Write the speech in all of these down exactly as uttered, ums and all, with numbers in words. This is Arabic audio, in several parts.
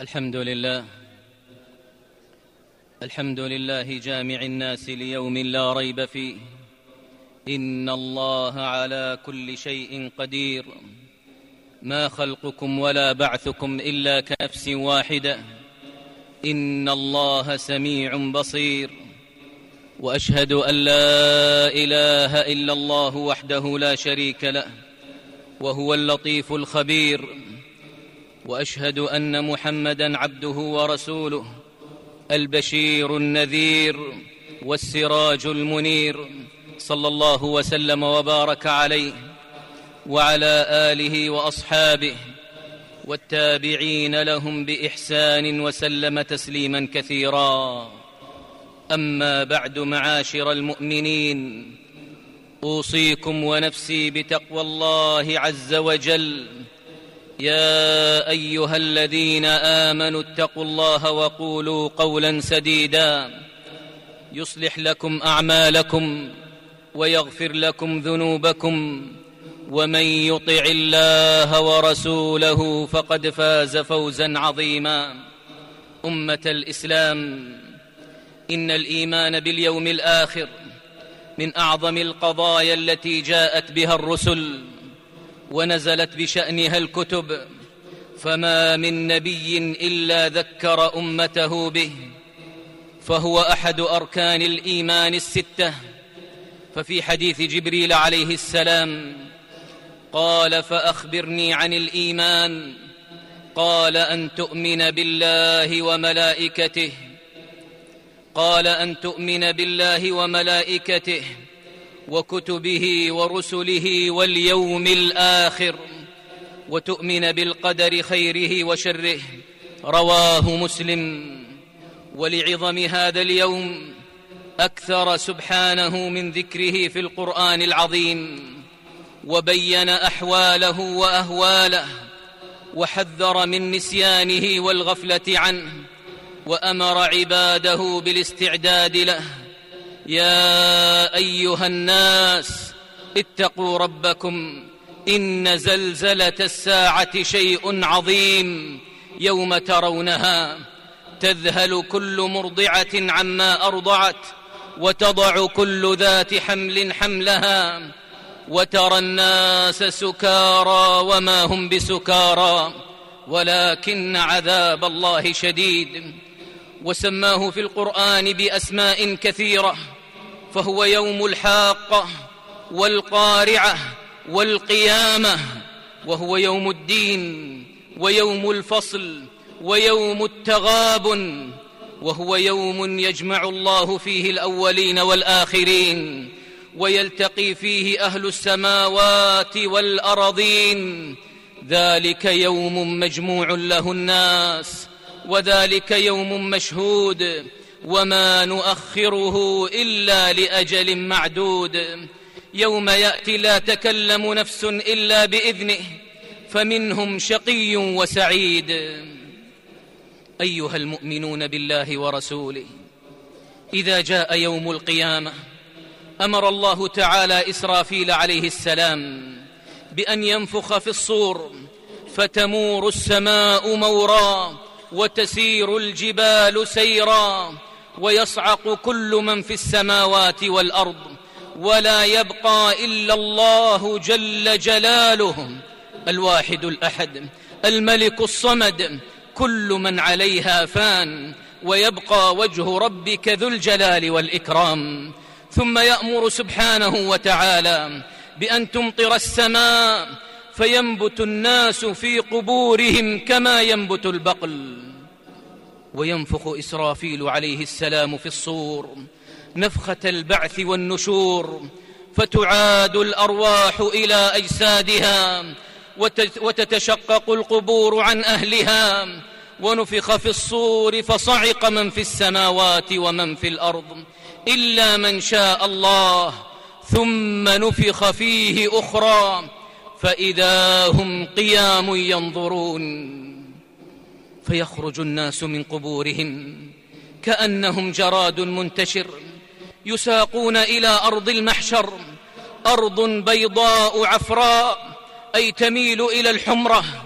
الحمد لله الحمد لله جامع الناس ليوم لا ريب فيه. إن الله على كل شيء قدير. ما خلقكم ولا بعثكم إلا كنفس واحدة. إن الله سميع بصير. وأشهد أن لا إله إلا الله وحده لا شريك له وهو اللطيف الخبير. وأشهد أن محمدًا عبده ورسوله البشير النذير والسراج المنير، صلى الله وسلم وبارك عليه وعلى آله وأصحابه والتابعين لهم بإحسان وسلم تسليماً كثيراً. أما بعد، معاشر المؤمنين، أوصيكم ونفسي بتقوى الله عز وجل. يا أيها الذين آمنوا اتقوا الله وقولوا قولا سديدا يصلح لكم أعمالكم ويغفر لكم ذنوبكم، ومن يطع الله ورسوله فقد فاز فوزا عظيما. أمة الإسلام، إن الإيمان باليوم الآخر من أعظم القضايا التي جاءت بها الرسل ونزلت بشأنها الكتب، فما من نبي إلا ذكر أمته به، فهو أحد أركان الإيمان الستة. ففي حديث جبريل عليه السلام قال: فأخبرني عن الإيمان. قال: أن تؤمن بالله وملائكته قال أن تؤمن بالله وملائكته وكتبه ورسله واليوم الآخر، وتؤمن بالقدر خيره وشره. رواه مسلم. ولعظم هذا اليوم أكثر سبحانه من ذكره في القرآن العظيم، وبين أحواله وأهواله، وحذر من نسيانه والغفلة عنه، وأمر عباده بالاستعداد له. يا أيها الناس اتقوا ربكم، إن زلزلة الساعة شيء عظيم، يوم ترونها تذهل كل مرضعة عما أرضعت، وتضع كل ذات حمل حملها، وترى الناس سكارى وما هم بسكارى ولكن عذاب الله شديد. وسماه في القرآن بأسماء كثيرة، فهو يوم الحاقة والقارعة والقيامة، وهو يوم الدين ويوم الفصل ويوم التغابن، وهو يوم يجمع الله فيه الأولين والآخرين، ويلتقي فيه أهل السماوات والأرضين. ذلك يوم مجموع له الناس، وذلك يوم مشهود، وما نؤخره إلا لأجل معدود. يوم يأتي لا تكلم نفس إلا بإذنه، فمنهم شقي وسعيد. أيها المؤمنون بالله ورسوله، إذا جاء يوم القيامة أمر الله تعالى إسرافيل عليه السلام بأن ينفخ في الصور، فتمور السماء مورا، وتسير الجبال سيرا، ويصعق كل من في السماوات والأرض، ولا يبقى إلا الله جل جلاله الواحد الأحد الملك الصمد. كل من عليها فان، ويبقى وجه ربك ذو الجلال والإكرام. ثم يأمر سبحانه وتعالى بأن تمطر السماء، فينبت الناس في قبورهم كما ينبت البقل. وينفخ إسرافيل عليه السلام في الصور نفخة البعث والنشور، فتعاد الأرواح إلى أجسادها، وتتشقق القبور عن أهلها. ونفخ في الصور فصعق من في السماوات ومن في الأرض إلا من شاء الله، ثم نفخ فيه أخرى فإذا هم قيام ينظرون. فيخرج الناس من قبورهم كأنهم جراد منتشر، يساقون إلى أرض المحشر، أرض بيضاء عفراء، أي تميل إلى الحمرة،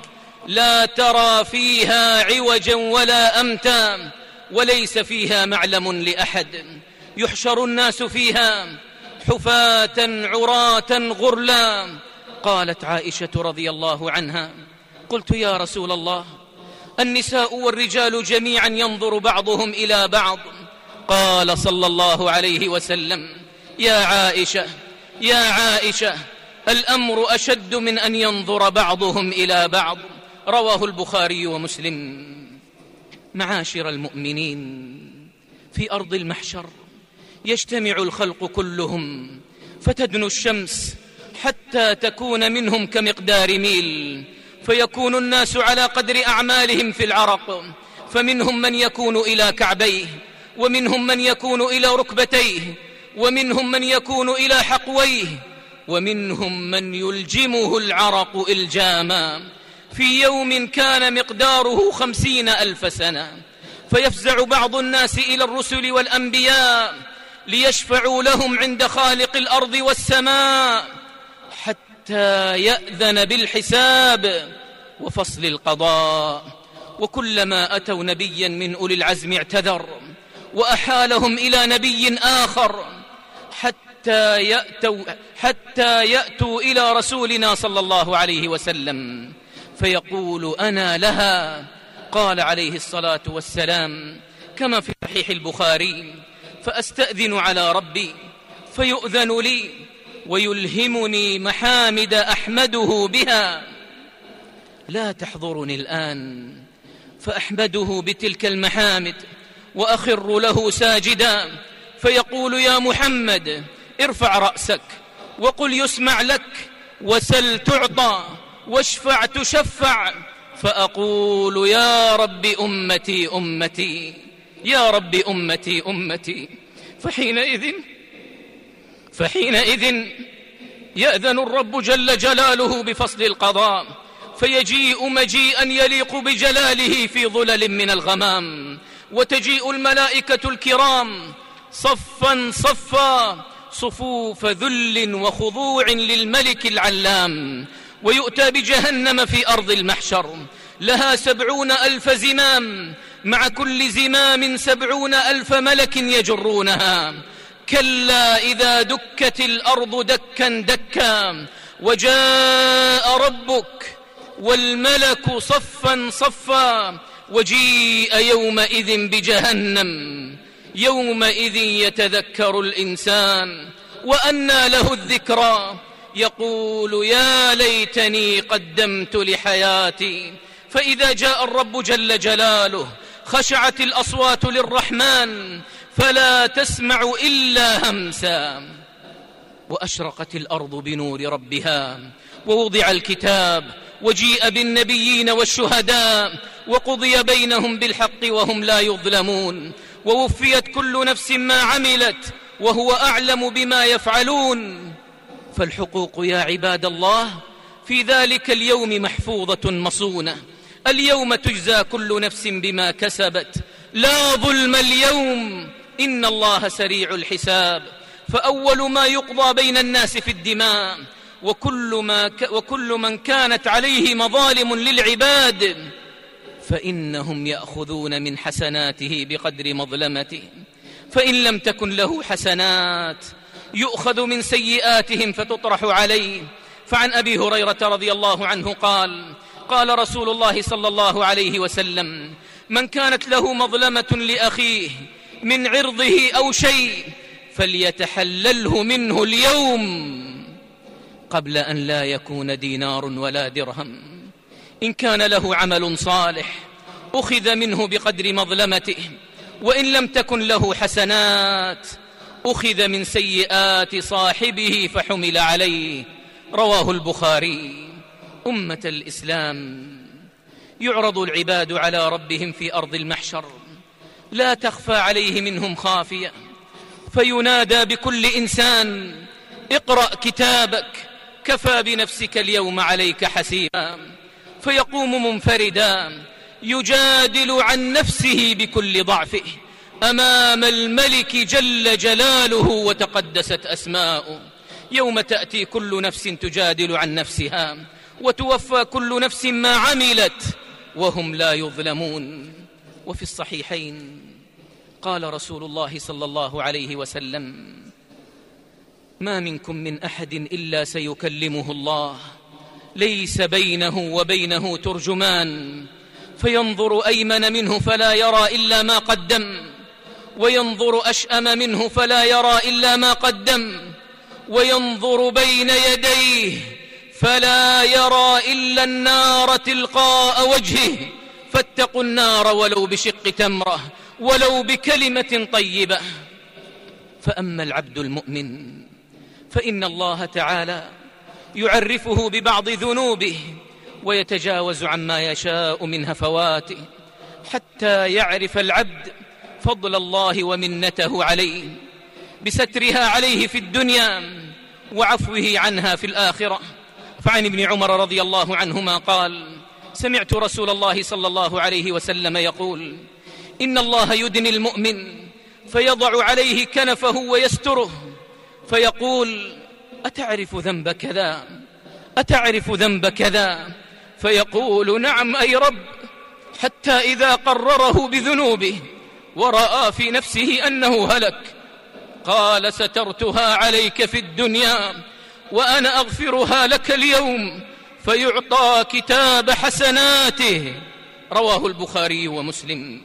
لا ترى فيها عوجا ولا أمتا، وليس فيها معلم لأحد. يحشر الناس فيها حفاة عراة غرلا. قالت عائشة رضي الله عنها: قلت يا رسول الله، النساء والرجال جميعا ينظر بعضهم إلى بعض. قال صلى الله عليه وسلم: يا عائشة يا عائشة، الأمر أشد من أن ينظر بعضهم إلى بعض. رواه البخاري ومسلم. معاشر المؤمنين، في أرض المحشر يجتمع الخلق كلهم فتدنو الشمس حتى تكون منهم كمقدار ميل، فيكون الناس على قدر أعمالهم في العرق، فمنهم من يكون إلى كعبيه، ومنهم من يكون إلى ركبتيه، ومنهم من يكون إلى حقويه، ومنهم من يلجمه العرق إلجاما، في يوم كان مقداره خمسين ألف سنة. فيفزع بعض الناس إلى الرسل والأنبياء ليشفعوا لهم عند خالق الأرض والسماء حتى يأذن بالحساب وفصل القضاء. وكلما أتوا نبيا من أولي العزم اعتذر وأحالهم إلى نبي آخر حتى يأتوا, حتى يأتوا إلى رسولنا صلى الله عليه وسلم فيقول: أنا لها. قال عليه الصلاة والسلام كما في صحيح البخاري: فأستأذن على ربي فيؤذن لي ويلهمني محامد أحمده بها، لا تحضرني الآن فأحمده بتلك المحامد وأخر له ساجدا، فيقول: يا محمد ارفع رأسك وقل يسمع لك، وسل تعطى، واشفع تشفع. فأقول: يا رب أمتي أمتي، يا رب أمتي أمتي. فحينئذ فحينئذ يأذن الرب جل جلاله بفصل القضاء، فيجيء مجيئا يليق بجلاله في ظلل من الغمام، وتجيء الملائكة الكرام صفا صفا، صفوف ذل وخضوع للملك العلام. ويؤتى بجهنم في أرض المحشر، لها سبعون ألف زمام، مع كل زمام سبعون ألف ملك يجرونها. كلا إذا دكت الأرض دكا دكا وجاء ربك والملك صفا صفا، وجيء يومئذ بجهنم، يومئذ يتذكر الإنسان وأنى له الذكرى، يقول: يا ليتني قدمت لحياتي. فإذا جاء الرب جل جلاله خشعت الأصوات للرحمن فلا تسمع إلا همسا، وأشرقت الأرض بنور ربها، ووضع الكتاب، وجيء بالنبيين والشهداء، وقضي بينهم بالحق وهم لا يظلمون، ووفيت كل نفس ما عملت وهو أعلم بما يفعلون. فالحقوق يا عباد الله في ذلك اليوم محفوظة مصونة. اليوم تجزى كل نفس بما كسبت، لا ظلم اليوم، إن الله سريع الحساب. فأول ما يقضى بين الناس في الدماء، وكل, ما ك وكل من كانت عليه مظالم للعباد فإنهم يأخذون من حسناته بقدر مظلمته، فإن لم تكن له حسنات يؤخذ من سيئاتهم فتطرح عليه. فعن أبي هريرة رضي الله عنه قال: قال رسول الله صلى الله عليه وسلم: من كانت له مظلمة لأخيه من عرضه أو شيء فليتحلله منه اليوم قبل أن لا يكون دينار ولا درهم. إن كان له عمل صالح أخذ منه بقدر مظلمته، وإن لم تكن له حسنات أخذ من سيئات صاحبه فحمل عليه. رواه البخاري. أمة الإسلام، يعرض العباد على ربهم في أرض المحشر، لا تخفى عليه منهم خافية، فينادى بكل إنسان: اقرأ كتابك كفى بنفسك اليوم عليك حسيبا. فيقوم منفردا يجادل عن نفسه بكل ضعفه أمام الملك جل جلاله وتقدست أسماؤه. يوم تأتي كل نفس تجادل عن نفسها وتوفى كل نفس ما عملت وهم لا يظلمون. وفي الصحيحين قال رسول الله صلى الله عليه وسلم: ما منكم من أحد إلا سيكلمه الله ليس بينه وبينه ترجمان، فينظر أيمن منه فلا يرى إلا ما قدم، وينظر أشأم منه فلا يرى إلا ما قدم، وينظر بين يديه فلا يرى إلا النار تلقاء وجهه، فاتقوا النار ولو بشق تمرة ولو بكلمة طيبة. فأما العبد المؤمن فإن الله تعالى يعرفه ببعض ذنوبه ويتجاوز عما يشاء من هفواته، حتى يعرف العبد فضل الله ومنته عليه بسترها عليه في الدنيا وعفوه عنها في الآخرة. فعن ابن عمر رضي الله عنهما قال: سمعت رسول الله صلى الله عليه وسلم يقول: إن الله يدني المؤمن فيضع عليه كنفه ويستره فيقول: أتعرف ذنب كذا؟ أتعرف ذنب كذا؟ فيقول: نعم أي رب، حتى إذا قرره بذنوبه ورأى في نفسه أنه هلك قال: سترتها عليك في الدنيا وأنا أغفرها لك اليوم، فيعطى كتاب حسناته. رواه البخاري ومسلم.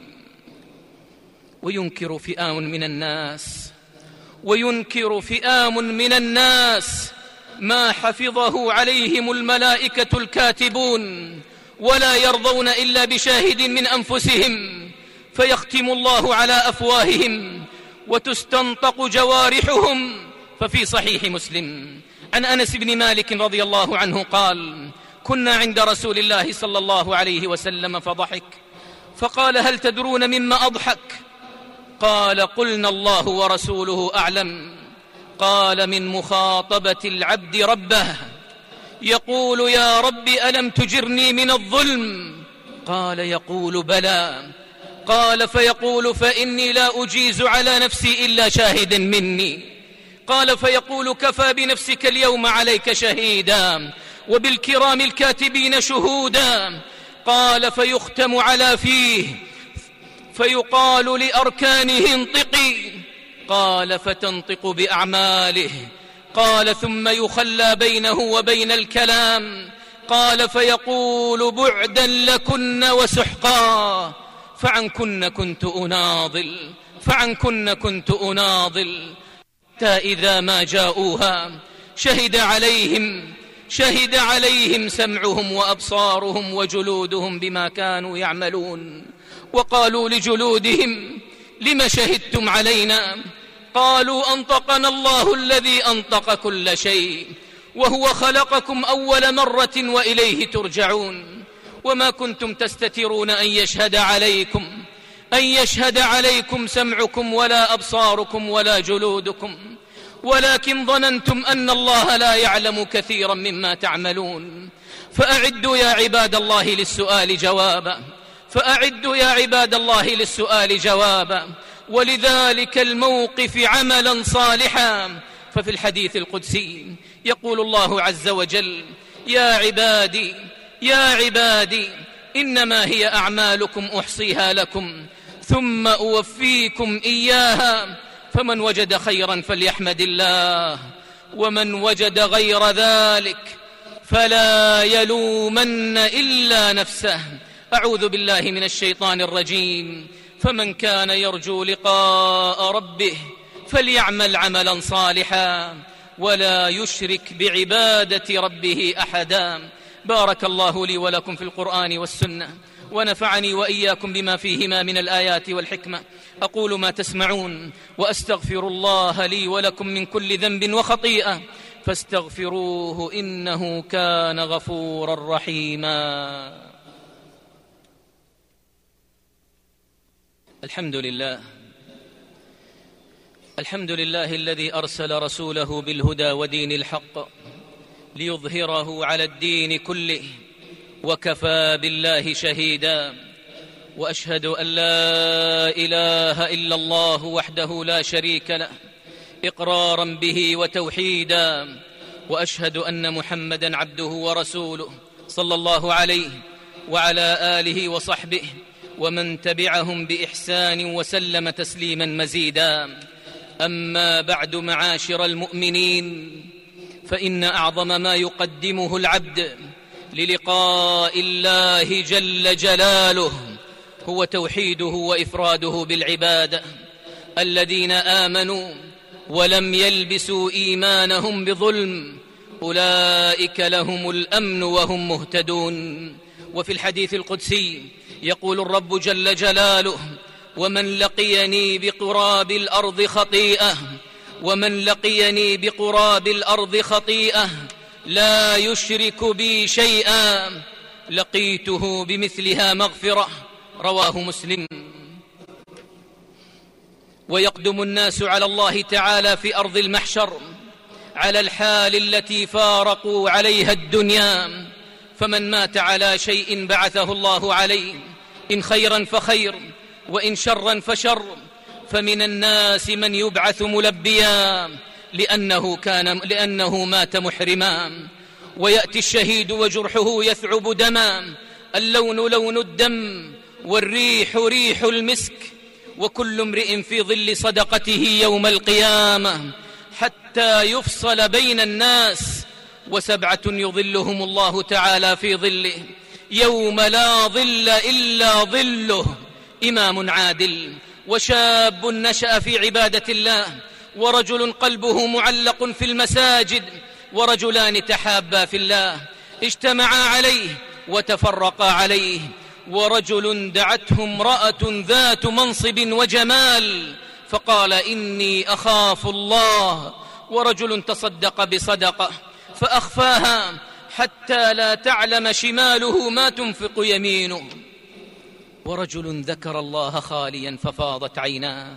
وينكر فئام من الناس وينكر فئام من الناس ما حفظه عليهم الملائكة الكاتبون، ولا يرضون إلا بشاهد من أنفسهم، فيختم الله على أفواههم وتستنطق جوارحهم. ففي صحيح مسلم عن أنس بن مالك رضي الله عنه قال: كنا عند رسول الله صلى الله عليه وسلم فضحك فقال: هل تدرون مما أضحك؟ قال: قلنا الله ورسوله أعلم. قال: من مخاطبة العبد ربه يقول: يا رب ألم تجرني من الظلم؟ قال: يقول: بلى. قال: فيقول: فإني لا أجيز على نفسي إلا شاهدا مني. قال: فيقول: كفى بنفسك اليوم عليك شهيدا وبالكرام الكاتبين شهودا. قال: فيختم على فيه فيقال لأركانه انطقي. قال: فتنطق بأعماله. قال: ثم يخلى بينه وبين الكلام. قال: فيقول: بعدا لكن وسحقا، فعنكن كنت أناضل فعنكن كنت أناضل حتى إذا ما جاءوها شهد عليهم شهد عليهم سمعهم وأبصارهم وجلودهم بما كانوا يعملون. وقالوا لجلودهم: لم شهدتم علينا؟ قالوا: أنطقنا الله الذي أنطق كل شيء وهو خلقكم أول مرة وإليه ترجعون. وما كنتم تستترون أن يشهد عليكم أن يشهد عليكم سمعكم ولا أبصاركم ولا جلودكم، ولكن ظننتم أن الله لا يعلم كثيرا مما تعملون. فأعدوا يا عباد الله للسؤال جوابا فأعدوا يا عباد الله للسؤال جوابا ولذلك الموقف عملا صالحا. ففي الحديث القدسي يقول الله عز وجل: يا عبادي يا عبادي إنما هي أعمالكم أحصيها لكم ثم أوفيكم إياها، فمن وجد خيرا فليحمد الله، ومن وجد غير ذلك فلا يلومن إلا نفسه. أعوذ بالله من الشيطان الرجيم. فمن كان يرجو لقاء ربه فليعمل عملا صالحا ولا يشرك بعبادة ربه أحدا. بارك الله لي ولكم في القرآن والسنة، ونفعني وإياكم بما فيهما من الآيات والحكمة. أقول ما تسمعون وأستغفر الله لي ولكم من كل ذنب وخطيئة، فاستغفروه إنه كان غفورا رحيما. الحمد لله الحمد لله الذي أرسل رسوله بالهدى ودين الحق ليظهره على الدين كله، وكفى بالله شهيدا. وأشهد أن لا إله إلا الله وحده لا شريك له إقرارا به وتوحيدا، وأشهد أن محمدًا عبده ورسوله صلى الله عليه وعلى آله وصحبه ومن تبعهم بإحسان وسلم تسليمًا مزيدًا. أما بعد، معاشر المؤمنين، فإن أعظم ما يقدمه العبد للقاء الله جل جلاله هو توحيده وإفراده بالعبادة. الذين آمنوا ولم يلبسوا إيمانهم بظلم أولئك لهم الأمن وهم مهتدون. وفي الحديث القدسي يقول الرب جل جلاله: ومن لقيني بقراب الأرض خطيئة ومن لقيني بقراب الأرض خطيئة لا يشرك بي شيئا لقيته بمثلها مغفرة. رواه مسلم. ويقدم الناس على الله تعالى في أرض المحشر على الحال التي فارقوا عليها الدنيا، فمن مات على شيء بعثه الله عليه، إن خيرا فخير وإن شرا فشر. فمن الناس من يبعث ملبيا لأنه, كان لأنه مات محرما، ويأتي الشهيد وجرحه يثعب دما، اللون لون الدم والريح ريح المسك، وكل امرئ في ظل صدقته يوم القيامة حتى يفصل بين الناس. وسبعة يظلهم الله تعالى في ظله يوم لا ظل إلا ظله: إمام عادل، وشاب نشأ في عبادة الله، ورجل قلبه معلق في المساجد، ورجلان تحابا في الله اجتمعا عليه وتفرقا عليه، ورجل دعته امرأة ذات منصب وجمال فقال: إني أخاف الله، ورجل تصدق بصدقة فأخفاها حتى لا تعلم شماله ما تنفق يمينه، ورجل ذكر الله خاليا ففاضت عيناه.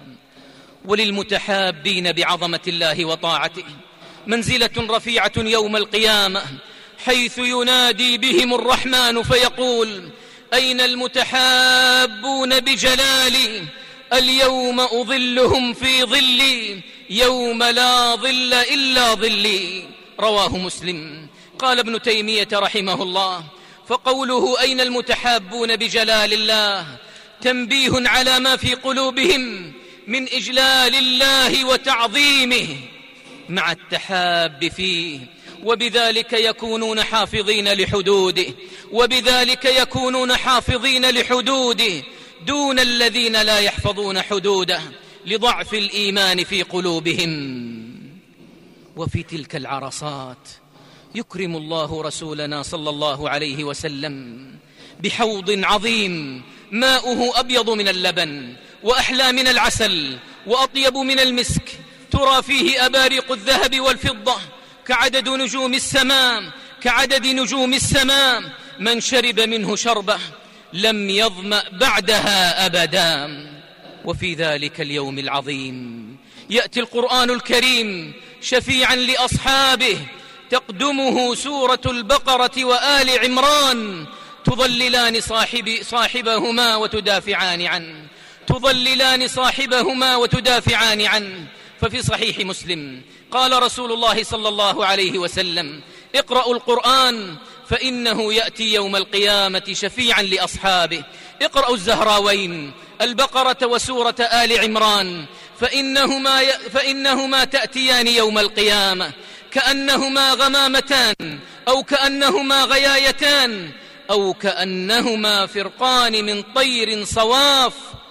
وللمتحابين بعظمة الله وطاعته منزلة رفيعة يوم القيامة، حيث ينادي بهم الرحمن فيقول: أين المتحابون بجلالي؟ اليوم أظلهم في ظلي يوم لا ظل إلا ظلي. رواه مسلم. قال ابن تيمية رحمه الله: فقوله أين المتحابون بجلال الله تنبيه على ما في قلوبهم من إجلال الله وتعظيمه مع التحاب فيه، وبذلك يكونون حافظين لحدوده وبذلك يكونون حافظين لحدوده دون الذين لا يحفظون حدوده لضعف الإيمان في قلوبهم. وفي تلك العرصات يكرم الله رسولنا صلى الله عليه وسلم بحوض عظيم ماؤه أبيض من اللبن وأحلى من العسل وأطيب من المسك، ترى فيه أباريق الذهب والفضة كعدد نجوم السماء كعدد نجوم السماء، من شرب منه شربة لم يظمأ بعدها أبدا. وفي ذلك اليوم العظيم يأتي القرآن الكريم شفيعا لأصحابه، تقدمه سورة البقرة وآل عمران، تضللان صاحب صاحبهما وتدافعان عنه تضللان صاحبهما وتدافعان عنه. ففي صحيح مسلم قال رسول الله صلى الله عليه وسلم: اقرأوا القرآن فإنه يأتي يوم القيامة شفيعا لأصحابه. اقرأوا الزهراوين البقرة وسورة آل عمران فإنهما, ي... فإنهما تأتيان يوم القيامة كأنهما غمامتان أو كأنهما غيايتان أو كأنهما فرقان من طير صواف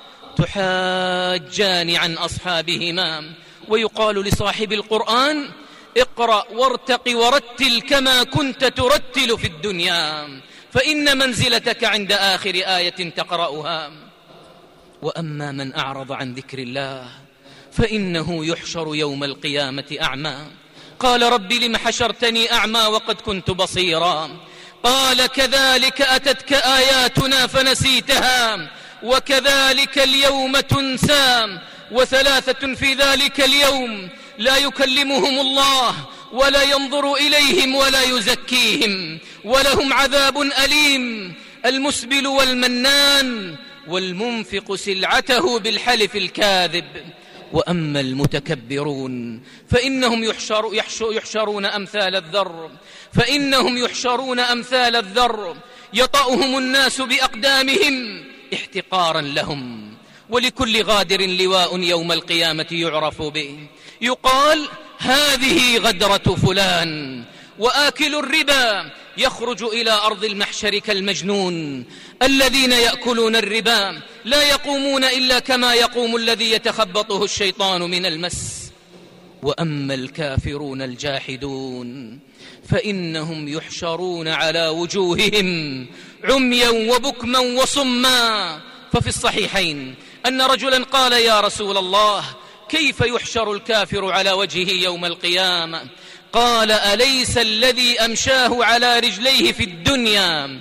تحاجان عن أصحابهما، ويقال لصاحب القرآن: اقرأ وارتق ورتل كما كنت ترتل في الدنيا، فإن منزلتك عند آخر آية تقرأها. وأما من أعرض عن ذكر الله فإنه يحشر يوم القيامة أعمى. قال: رب لم حشرتني أعمى وقد كنت بصيرا؟ قال: كذلك أتتك آياتنا فنسيتها وكذلك اليوم تنسى. وثلاثة في ذلك اليوم لا يكلمهم الله ولا ينظر إليهم ولا يزكيهم ولهم عذاب أليم: المسبل والمنان والمنفق سلعته بالحلف الكاذب. وأما المتكبرون فإنهم يحشر يحشرون أمثال الذر فإنهم يحشرون أمثال الذر يطأهم الناس بأقدامهم احتقارا لهم، ولكل غادر لواء يوم القيامة يعرف به، يقال هذه غدرة فلان. وآكل الربا يخرج إلى أرض المحشر كالمجنون. الذين يأكلون الربا لا يقومون إلا كما يقوم الذي يتخبطه الشيطان من المس. وأما الكافرون الجاحدون فإنهم يحشرون على وجوههم عميا وبكما وصما. ففي الصحيحين أن رجلا قال يا رسول الله كيف يحشر الكافر على وجهه يوم القيامة؟ قال أليس الذي أمشاه على رجليه في الدنيا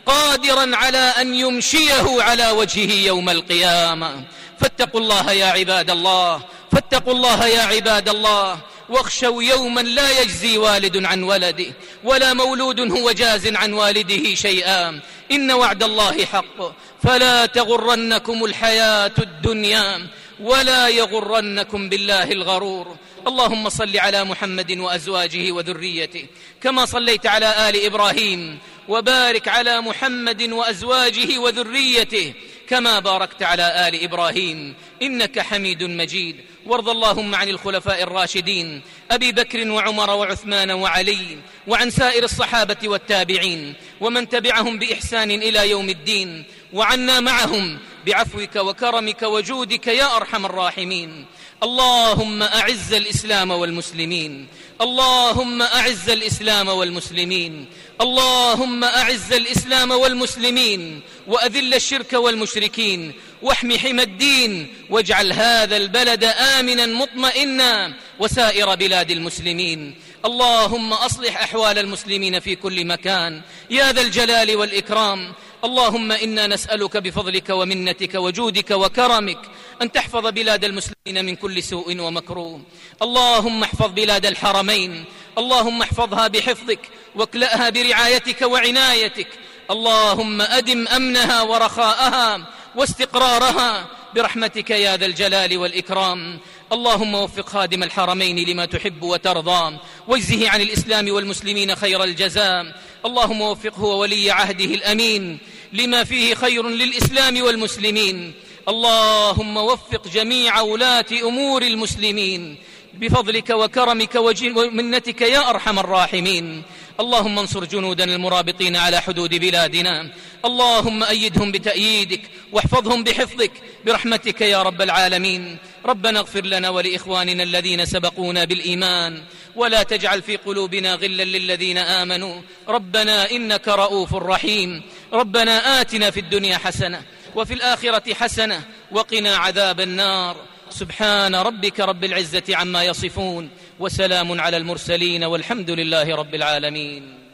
قادرا على أن يمشيه على وجهه يوم القيامة؟ فاتقوا الله يا عباد الله، فاتقوا الله يا عباد الله، واخشوا يوما لا يجزي والد عن ولده ولا مولود هو جاز عن والده شيئا. إن وعد الله حق فلا تغرنكم الحياة الدنيا ولا يغرنكم بالله الغرور. اللهم صل على محمد وأزواجه وذريته كما صليت على آل إبراهيم، وبارك على محمد وأزواجه وذريته كما باركت على آل إبراهيم إنك حميد مجيد. وارض اللهم عن الخلفاء الراشدين أبي بكر وعمر وعثمان وعلي، وعن سائر الصحابة والتابعين ومن تبعهم بإحسان إلى يوم الدين، وعنا معهم بعفوك وكرمك وجودك يا أرحم الراحمين. اللهم أعز الإسلام والمسلمين، اللهم أعز الإسلام والمسلمين، اللهم أعز الإسلام والمسلمين، وأذل الشرك والمشركين، واحم حمى الدين، واجعل هذا البلد آمنا مطمئنا وسائر بلاد المسلمين. اللهم أصلح أحوال المسلمين في كل مكان يا ذا الجلال والإكرام. اللهم إنا نسألك بفضلك ومنتك وجودك وكرمك أن تحفظ بلاد المسلمين من كل سوء ومكروه. اللهم احفظ بلاد الحرمين، اللهم احفظها بحفظك واكلأها برعايتك وعنايتك. اللهم أدم أمنها ورخاءها واستقرارها برحمتك يا ذا الجلال والإكرام. اللهم وفق خادم الحرمين لما تحب وترضى، واجزه عن الإسلام والمسلمين خير الجزاء. اللهم وفقه وولي عهده الأمين لما فيه خير للإسلام والمسلمين. اللهم وفق جميع ولاة أمور المسلمين بفضلك وكرمك ومنتك يا أرحم الراحمين. اللهم انصر جنودنا المرابطين على حدود بلادنا، اللهم أيدهم بتأييدك واحفظهم بحفظك برحمتك يا رب العالمين. ربنا اغفر لنا ولإخواننا الذين سبقونا بالإيمان، ولا تجعل في قلوبنا غلا للذين آمنوا ربنا إنك رؤوف رحيم. ربنا آتنا في الدنيا حسنة وفي الآخرة حسنة وقنا عذاب النار. سبحان ربك رب العزة عما يصفون، وسلام على المرسلين، والحمد لله رب العالمين.